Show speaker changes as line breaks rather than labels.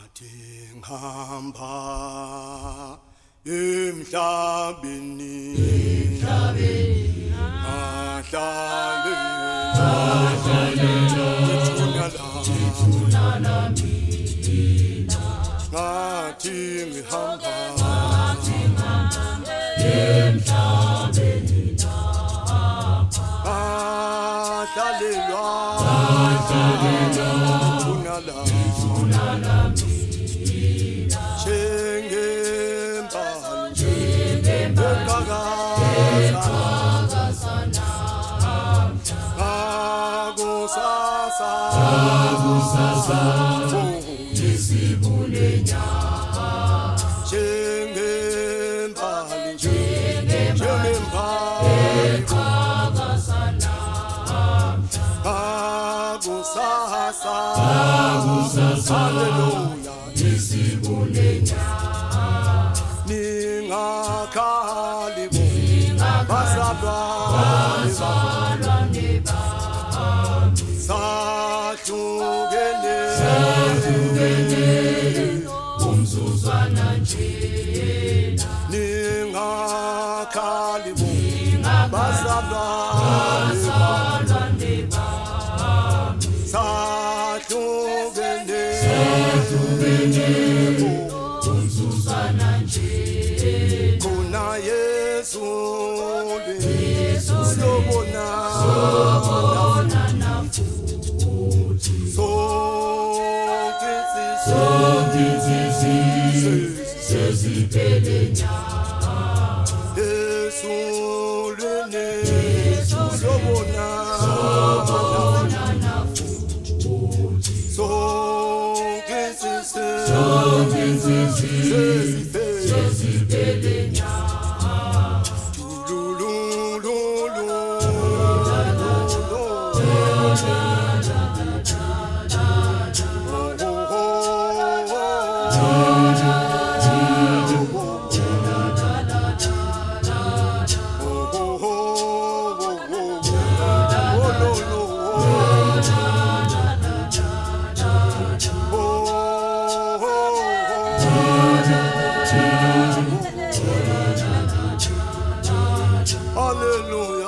Ngihamba emhlabeni ngithuna lami ngathi ngihamba emhlabeni ahlalelwa ngithuna lami Hallelujah, nisibulenya ningakhali basalwa nebami sahlukene umzuzwana nje ningakhali basalwa nebami sahlukene umzuzwana nje kuna Yesu sobona nafuthi seziphelenya Yesu lene sobona seziphelenya Hallelujah.